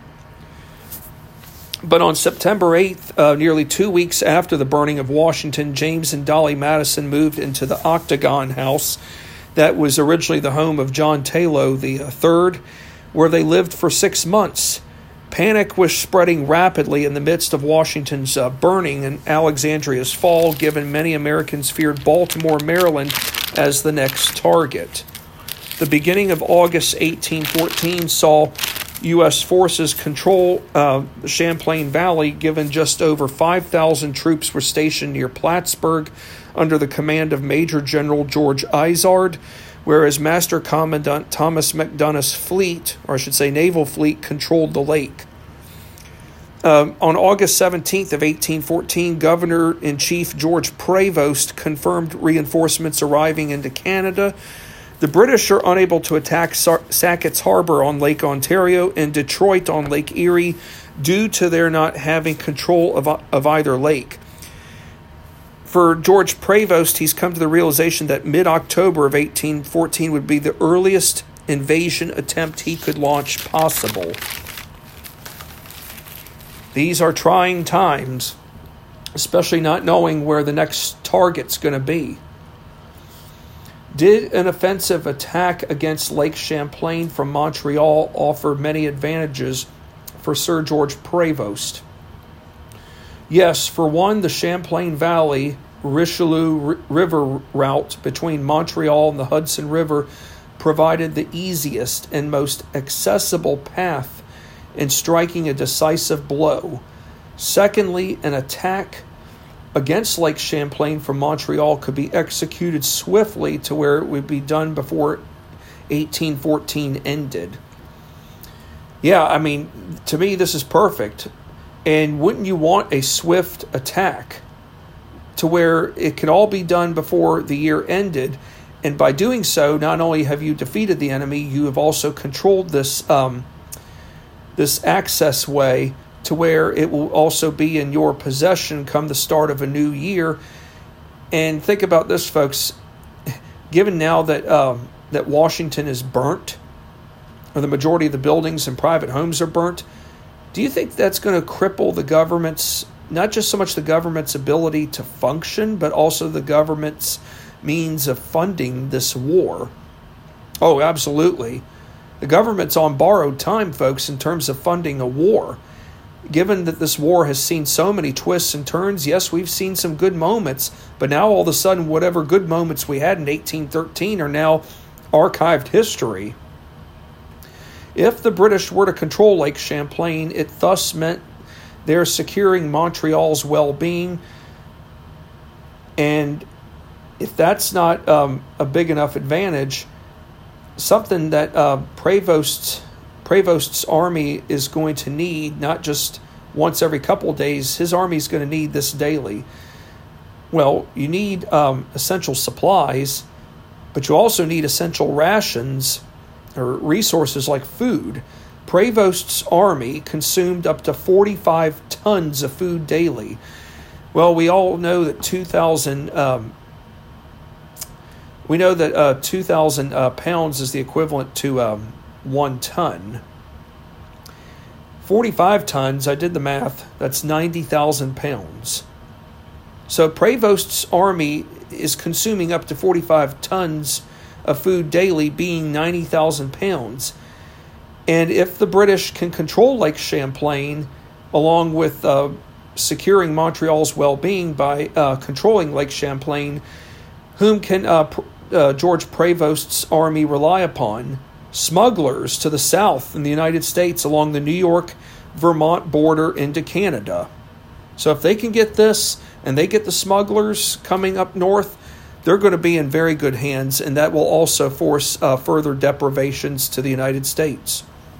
But on September eighth, uh, nearly two weeks after the burning of Washington, James and Dolly Madison moved into the Octagon House that was originally the home of John Taylor the Third, where they lived for six months. Panic was spreading rapidly in the midst of Washington's uh, burning and Alexandria's fall, given many Americans feared Baltimore, Maryland, as the next target. The beginning of August eighteen fourteen saw U S forces control uh, the Champlain Valley, given just over five thousand troops were stationed near Plattsburgh under the command of Major General George Izard, whereas Master Commandant Thomas McDonough's fleet, or I should say naval fleet, controlled the lake. Um, on August seventeenth of eighteen fourteen, Governor-in-Chief George Prevost confirmed reinforcements arriving into Canada. The British are unable to attack Sackett's Harbor on Lake Ontario and Detroit on Lake Erie due to their not having control of, of either lake. For George Prevost, he's come to the realization that mid-October of eighteen fourteen would be the earliest invasion attempt he could launch possible. These are trying times, especially not knowing where the next target's going to be. Did an offensive attack against Lake Champlain from Montreal offer many advantages for Sir George Prevost? Yes, for one, the Champlain Valley Richelieu R- River route between Montreal and the Hudson River provided the easiest and most accessible path in striking a decisive blow. Secondly, an attack against Lake Champlain from Montreal could be executed swiftly to where it would be done before eighteen fourteen ended. Yeah, I mean, to me, this is perfect. And wouldn't you want a swift attack to where it could all be done before the year ended? And by doing so, not only have you defeated the enemy, you have also controlled this um, this access way to where it will also be in your possession come the start of a new year. And think about this, folks. Given now that um, that Washington is burnt, or the majority of the buildings and private homes are burnt, do you think that's going to cripple the government's, not just so much the government's ability to function, but also the government's means of funding this war? Oh, absolutely. The government's on borrowed time, folks, in terms of funding a war. Given that this war has seen so many twists and turns, yes, we've seen some good moments, but now all of a sudden, whatever good moments we had in eighteen thirteen are now archived history. If the British were to control Lake Champlain, it thus meant they're securing Montreal's well-being. And if that's not um, a big enough advantage, something that uh, Prevost's, Prevost's army is going to need, not just once every couple of days, his army is going to need this daily. Well, you need um, essential supplies, but you also need essential rations or resources like food. Prevost's army consumed up to forty-five tons of food daily. Well, we all know that two thousand um, we know that uh, two thousand uh, pounds is the equivalent to um, one ton. forty-five tons, I did the math, that's ninety thousand pounds. So Prevost's army is consuming up to forty-five tons of food daily, being ninety thousand pounds. And if the British can control Lake Champlain, along with uh, securing Montreal's well-being by uh, controlling Lake Champlain, whom can uh, uh, George Prevost's army rely upon? Smugglers to the south in the United States along the New York-Vermont border into Canada. So if they can get this, and they get the smugglers coming up north, they're going to be in very good hands, and that will also force uh, further deprivations to the United States.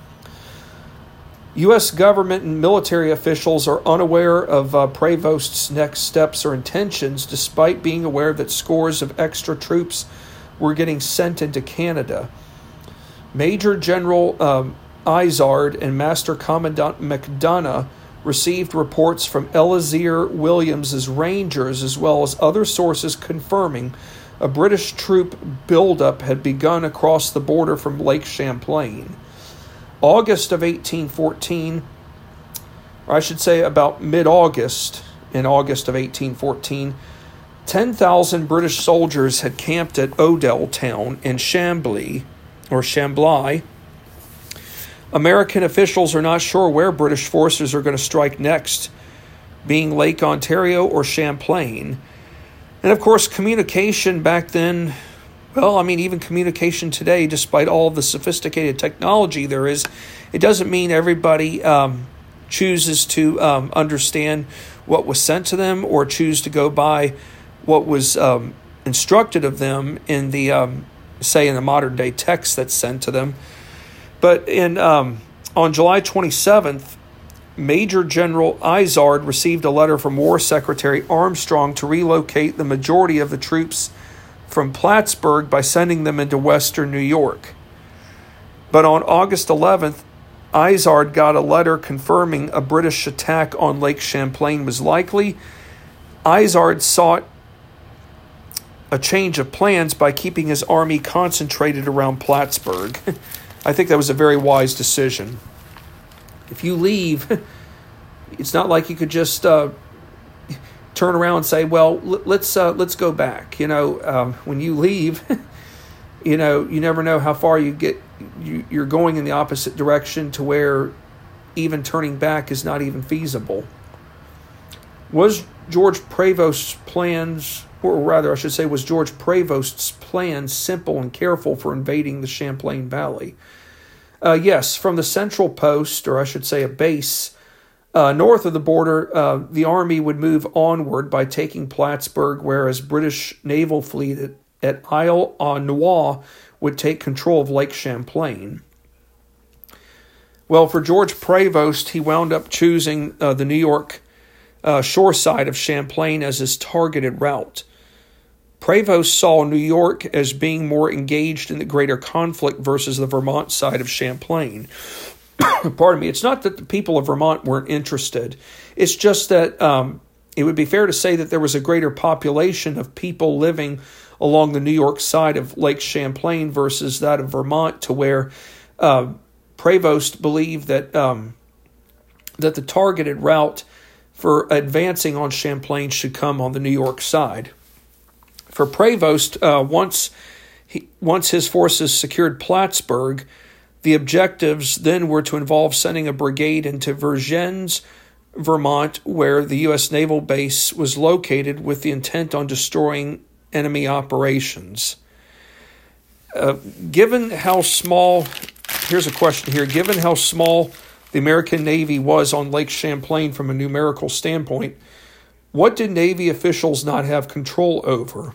U S government and military officials are unaware of uh, Prevost's next steps or intentions, despite being aware that scores of extra troops were getting sent into Canada. Major General um, Izard and Master Commandant MacDonough received reports from Eleazar Williams's Rangers, as well as other sources confirming a British troop buildup had begun across the border from Lake Champlain. August of eighteen fourteen, or I should say about mid-August, in August of eighteen fourteen, ten thousand British soldiers had camped at Odell Town in Chambly, or Chambly. American officials are not sure where British forces are going to strike next, being Lake Ontario or Champlain. And of course, communication back then, well, I mean, even communication today, despite all of the sophisticated technology there is, it doesn't mean everybody um, chooses to um, understand what was sent to them or choose to go by what was um, instructed of them in the, um, say, in the modern day text that's sent to them. But in um, on July twenty-seventh, Major General Izard received a letter from War Secretary Armstrong to relocate the majority of the troops from Plattsburgh by sending them into western New York. But on August eleventh, Izard got a letter confirming a British attack on Lake Champlain was likely. Izard sought a change of plans by keeping his army concentrated around Plattsburgh. I think that was a very wise decision. If you leave, it's not like you could just uh, turn around and say, well, let's uh, let's go back. You know, um, when you leave, you know, you never know how far you get. You, you're going in the opposite direction to where even turning back is not even feasible. Was George Prevost's plans, or rather I should say, was George Prevost's plan simple and careful for invading the Champlain Valley? Uh, yes, from the central post, or I should say a base, uh, north of the border, uh, the army would move onward by taking Plattsburgh, whereas British naval fleet at, at Isle aux Noix would take control of Lake Champlain. Well, for George Prevost, he wound up choosing uh, the New York uh, shore side of Champlain as his targeted route. Prevost saw New York as being more engaged in the greater conflict versus the Vermont side of Champlain. Pardon me. It's not that the people of Vermont weren't interested. It's just that um, it would be fair to say that there was a greater population of people living along the New York side of Lake Champlain versus that of Vermont, to where uh, Prevost believed that um, that the targeted route for advancing on Champlain should come on the New York side. For Prevost, uh, once he, once his forces secured Plattsburgh, the objectives then were to involve sending a brigade into Vergennes, Vermont, where the U S naval base was located, with the intent on destroying enemy operations. Uh, given how small, here's a question here, given how small the American Navy was on Lake Champlain from a numerical standpoint, what did Navy officials not have control over?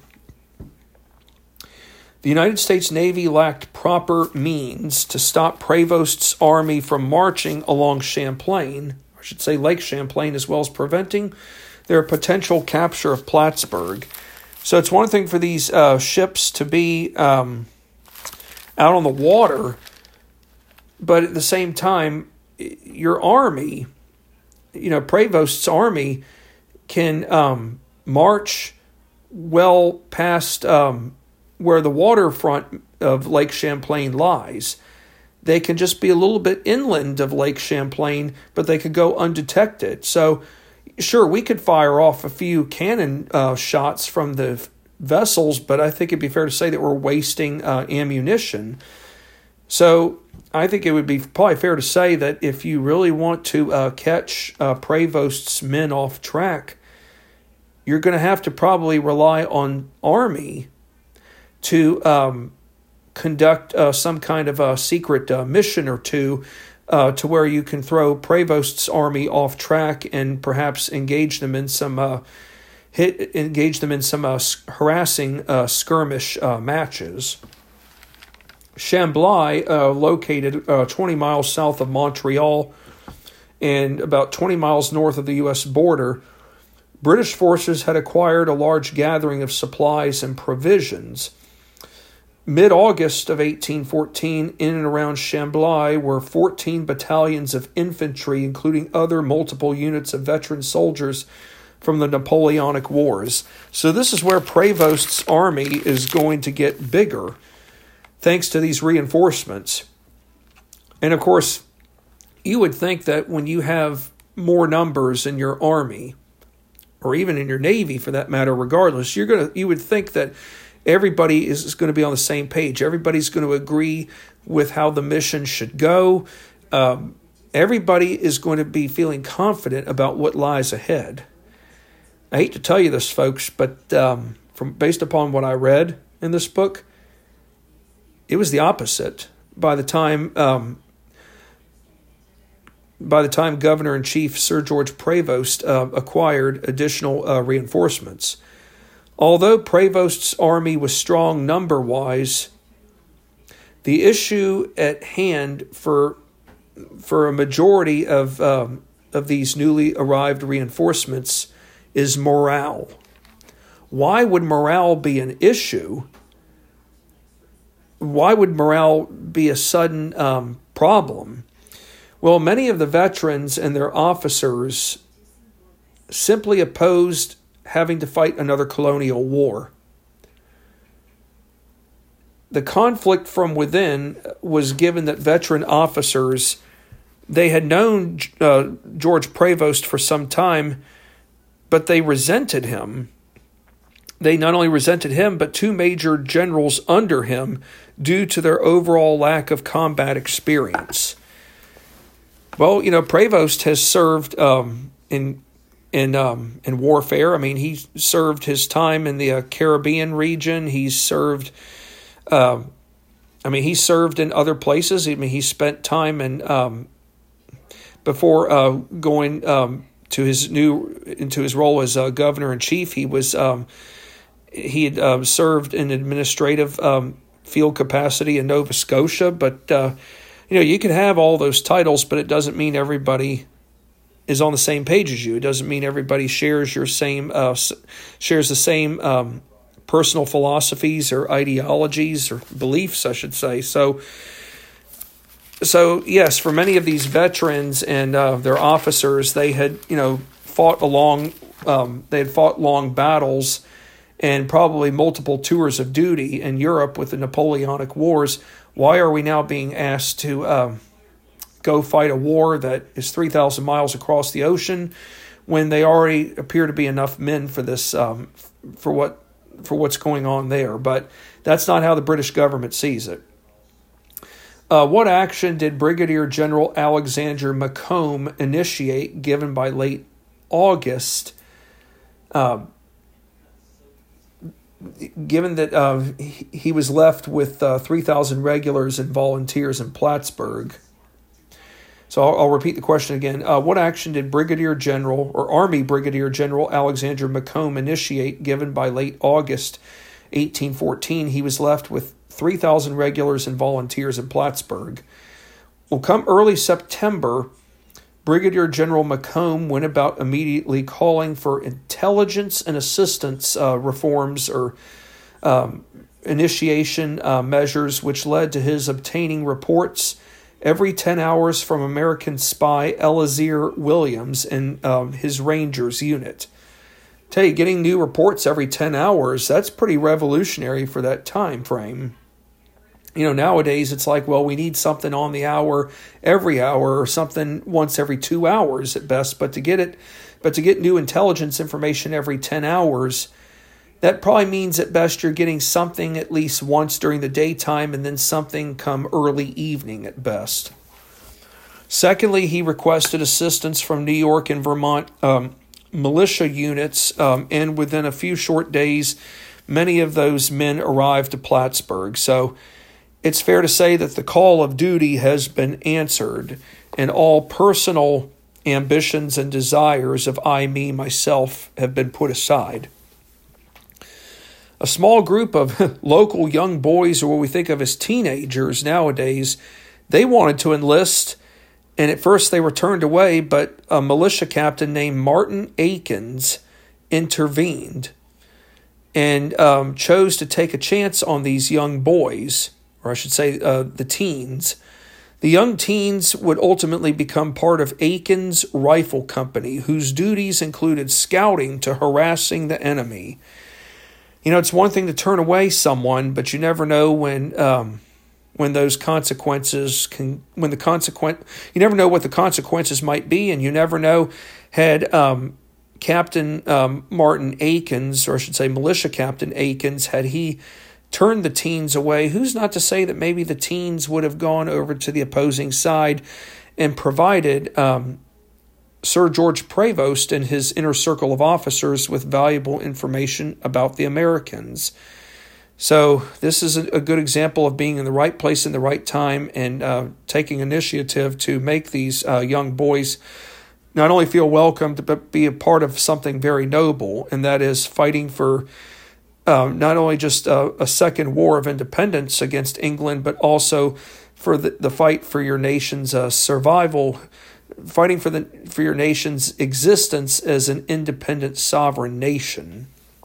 The United States Navy lacked proper means to stop Prevost's army from marching along Champlain, I should say Lake Champlain, as well as preventing their potential capture of Plattsburgh. So it's one thing for these uh, ships to be um, out on the water, but at the same time, your army, you know, Prevost's army can um, march well past um, where the waterfront of Lake Champlain lies. They can just be a little bit inland of Lake Champlain, but they could go undetected. So, sure, we could fire off a few cannon uh, shots from the vessels, but I think it'd be fair to say that we're wasting uh, ammunition. So I think it would be probably fair to say that if you really want to uh, catch uh, Prevost's men off track, you're going to have to probably rely on Army to um, conduct uh, some kind of a secret uh, mission or two uh, to where you can throw Prevost's army off track and perhaps engage them in some uh, hit engage them in some uh, harassing uh, skirmish uh, matches. Chamblay, uh, located uh, twenty miles south of Montreal and about twenty miles north of the U S border, British forces had acquired a large gathering of supplies and provisions. Mid-August of eighteen fourteen, in and around Chamblay were fourteen battalions of infantry, including other multiple units of veteran soldiers from the Napoleonic Wars. So this is where Prevost's army is going to get bigger, thanks to these reinforcements. And of course, you would think that when you have more numbers in your army, or even in your navy for that matter, regardless, you're gonna you would think that everybody is going to be on the same page. Everybody's going to agree with how the mission should go. Um, everybody is going to be feeling confident about what lies ahead. I hate to tell you this, folks, but um, from based upon what I read in this book, it was the opposite. By the time, um, by the time Governor-in-Chief Sir George Prevost uh, acquired additional uh, reinforcements. Although Prevost's army was strong number-wise, the issue at hand for for a majority of um, of these newly arrived reinforcements is morale. Why would morale be an issue? Why would morale be a sudden um, problem? Well, many of the veterans and their officers simply opposed having to fight another colonial war. The conflict from within was given that veteran officers, they had known uh, George Prevost for some time, but they resented him. They not only resented him, but two major generals under him due to their overall lack of combat experience. Well, you know, Prevost has served um, in in um, in warfare. I mean, he served his time in the uh, Caribbean region. He's served, uh, I mean, he served in other places. I mean, he spent time in um, before uh, going um, to his new into his role as uh, governor in chief. He was um, he had uh, served in administrative um, field capacity in Nova Scotia, but uh, you know, you can have all those titles, but it doesn't mean everybody is on the same page as you. It doesn't mean everybody shares your same uh, shares the same um, personal philosophies or ideologies or beliefs, I should say. So, so yes, for many of these veterans and uh, their officers, they had you know fought along, um, they had fought long battles and probably multiple tours of duty in Europe with the Napoleonic Wars. Why are we now being asked to um, go fight a war that is three thousand miles across the ocean when they already appear to be enough men for this, um, for what, for what's going on there. But that's not how the British government sees it. Uh, what action did Brigadier General Alexander Macomb initiate, given by late August, uh, given that uh, he, he was left with uh, three thousand regulars and volunteers in Plattsburgh? So I'll, I'll repeat the question again. Uh, what action did Brigadier General or Army Brigadier General Alexander Macomb initiate, given by late August eighteen fourteen he was left with three thousand regulars and volunteers in Plattsburgh? Well, come early September, Brigadier General Macomb went about immediately calling for intelligence and assistance uh, reforms or um, initiation uh, measures, which led to his obtaining reports every ten hours from American spy Elizur Williams and um, his Rangers unit. Tell you, getting new reports every ten hours, that's pretty revolutionary for that time frame. You know, nowadays it's like, well, we need something on the hour every hour or something once every two hours at best. But to get it, but to get new intelligence information every ten hours, that probably means at best you're getting something at least once during the daytime and then something come early evening at best. Secondly, he requested assistance from New York and Vermont um, militia units, um, and within a few short days, many of those men arrived to Plattsburgh. So it's fair to say that the call of duty has been answered, and all personal ambitions and desires of I, me, myself have been put aside. A small group of local young boys, or what we think of as teenagers nowadays, they wanted to enlist, and at first they were turned away, but a militia captain named Martin Akins intervened and um, chose to take a chance on these young boys, or I should say uh, the teens. The young teens would ultimately become part of Akins Rifle Company, whose duties included scouting to harassing the enemy. You know, it's one thing to turn away someone, but you never know when um, when those consequences can, when the consequent, you never know what the consequences might be, and you never know had um, Captain um, Martin Akins, or I should say Militia Captain Akins, had he turned the teens away, who's not to say that maybe the teens would have gone over to the opposing side and provided um, Sir George Prevost and his inner circle of officers with valuable information about the Americans. So this is a good example of being in the right place in the right time and uh, taking initiative to make these uh, young boys not only feel welcomed, but be a part of something very noble, and that is fighting for uh, not only just a, a second war of independence against England, but also for the, the fight for your nation's uh, survival, fighting for the for your nation's existence as an independent sovereign nation.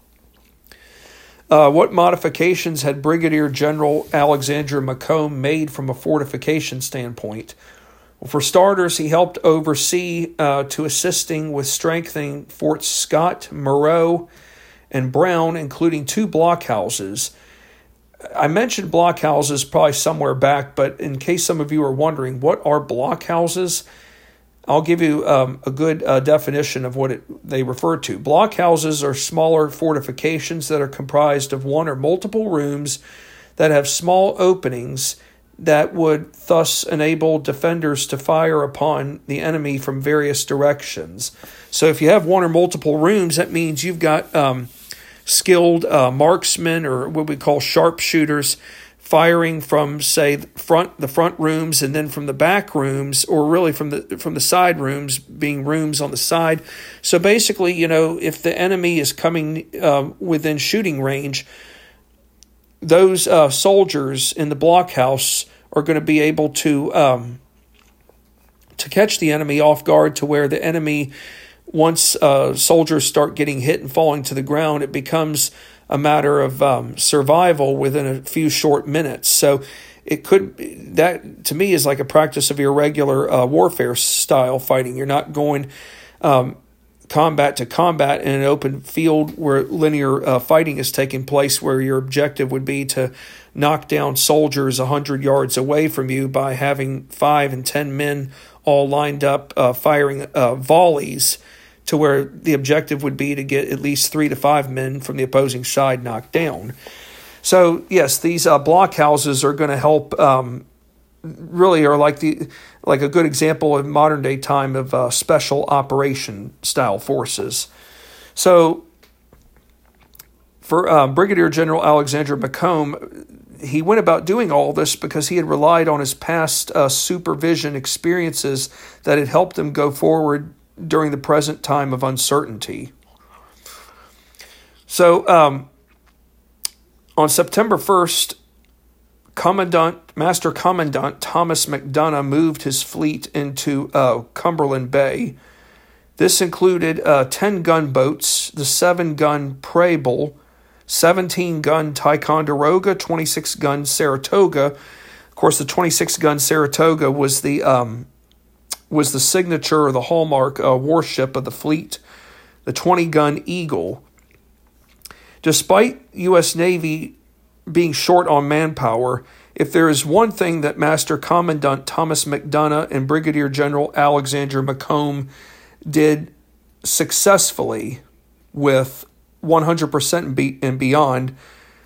Uh, what modifications had Brigadier General Alexander Macomb made from a fortification standpoint? Well, for starters, he helped oversee uh, to assisting with strengthening Forts Scott, Moreau, and Brown, including two blockhouses. I mentioned blockhouses probably somewhere back, but in case some of you are wondering, what are blockhouses? I'll give you um, a good uh, definition of what it, they refer to. Blockhouses are smaller fortifications that are comprised of one or multiple rooms that have small openings that would thus enable defenders to fire upon the enemy from various directions. So if you have one or multiple rooms, that means you've got um, skilled uh, marksmen, or what we call sharpshooters, firing from, say, front the front rooms, and then from the back rooms, or really from the from the side rooms, being rooms on the side. So basically, you know, if the enemy is coming uh, within shooting range, those uh, soldiers in the blockhouse are going to be able to um, to catch the enemy off guard, to where the enemy, once uh, soldiers start getting hit and falling to the ground, it becomes a matter of um, survival within a few short minutes. So it could, that to me is like a practice of irregular uh, warfare style fighting. You're not going, um, combat to combat in an open field where linear uh, fighting is taking place, where your objective would be to knock down soldiers one hundred yards away from you by having five and ten men all lined up uh, firing uh, volleys, to where the objective would be to get at least three to five men from the opposing side knocked down. So, yes, these uh, blockhouses are going to help, um, really are like the like a good example in modern-day time of uh, special operation-style forces. So, for uh, Brigadier General Alexander McComb, he went about doing all this because he had relied on his past uh, supervision experiences that had helped him go forward during the present time of uncertainty. So, um, on September first, Commandant, Master Commandant Thomas McDonough moved his fleet into uh, Cumberland Bay. This included uh, ten gunboats, the seven-gun Preble, seventeen-gun Ticonderoga, twenty-six-gun Saratoga. Of course, the twenty-six-gun Saratoga was the um, was the signature or the hallmark uh, warship of the fleet, the twenty-gun Eagle. Despite U S Navy being short on manpower, if there is one thing that Master Commandant Thomas McDonough and Brigadier General Alexander McComb did successfully with one hundred percent and beyond,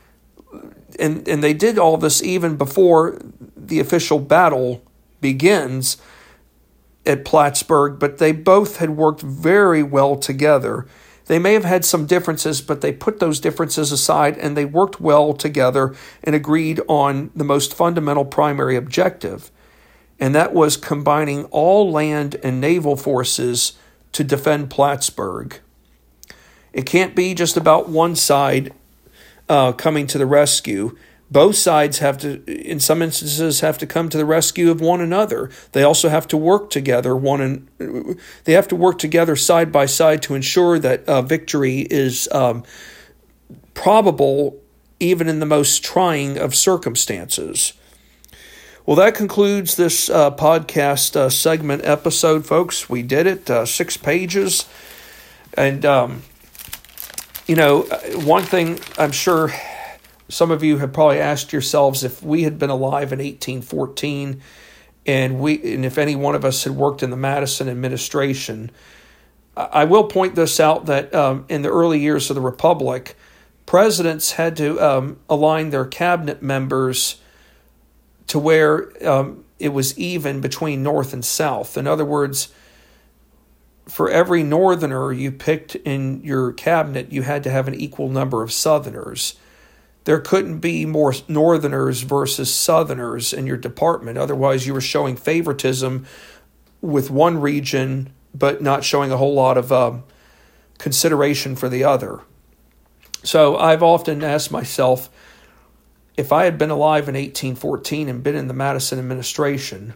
and, and they did all this even before the official battle begins at Plattsburgh, but they both had worked very well together. They may have had some differences, but they put those differences aside and they worked well together and agreed on the most fundamental primary objective, and that was combining all land and naval forces to defend Plattsburgh. It can't be just about one side uh, coming to the rescue. Both sides have to, in some instances, have to come to the rescue of one another. They also have to work together. One and they have to work together side by side to ensure that uh, victory is um, probable, even in the most trying of circumstances. Well, that concludes this uh, podcast uh, segment episode, folks. We did it, uh, six pages, and um, you know, one thing I'm sure some of you have probably asked yourselves, if we had been alive in eighteen fourteen and we and if any one of us had worked in the Madison administration. I will point this out that um, in the early years of the Republic, presidents had to um, align their cabinet members to where um, it was even between North and South. In other words, for every Northerner you picked in your cabinet, you had to have an equal number of Southerners. There couldn't be more Northerners versus Southerners in your department. Otherwise, you were showing favoritism with one region, but not showing a whole lot of um, consideration for the other. So I've often asked myself, if I had been alive in eighteen fourteen and been in the Madison administration,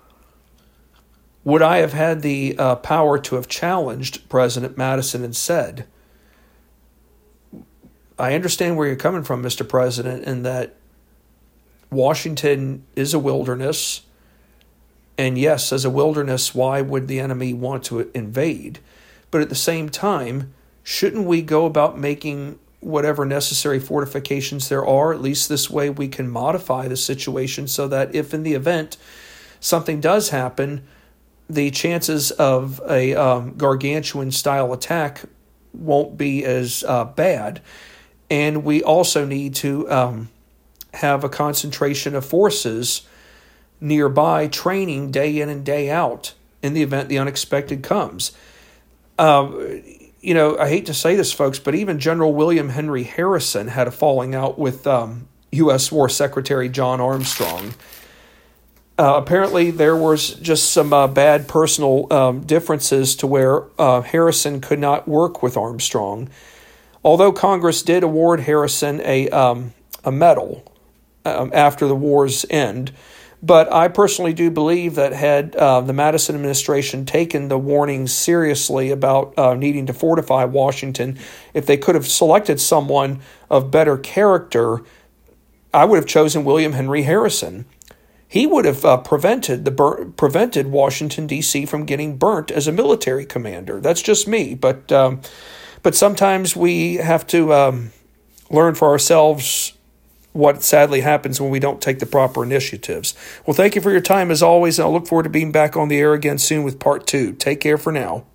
would I have had the uh, power to have challenged President Madison and said, I understand where you're coming from, Mister President, in that Washington is a wilderness. And yes, as a wilderness, why would the enemy want to invade? But at the same time, shouldn't we go about making whatever necessary fortifications there are? At least this way we can modify the situation so that if in the event something does happen, the chances of a um, gargantuan-style attack won't be as uh, bad. And we also need to um, have a concentration of forces nearby training day in and day out in the event the unexpected comes. Um, you know, I hate to say this, folks, but even General William Henry Harrison had a falling out with um, U S War Secretary John Armstrong. Uh, apparently, there was just some uh, bad personal um, differences to where uh, Harrison could not work with Armstrong. Although Congress did award Harrison a um, a medal um, after the war's end, but I personally do believe that had uh, the Madison administration taken the warnings seriously about uh, needing to fortify Washington, if they could have selected someone of better character, I would have chosen William Henry Harrison. he would have uh, prevented the bur- prevented Washington, D C from getting burnt as a military commander. That's just me, but um, but sometimes we have to um, learn for ourselves what sadly happens when we don't take the proper initiatives. Well, thank you for your time as always, and I'll look forward to being back on the air again soon with part two. Take care for now.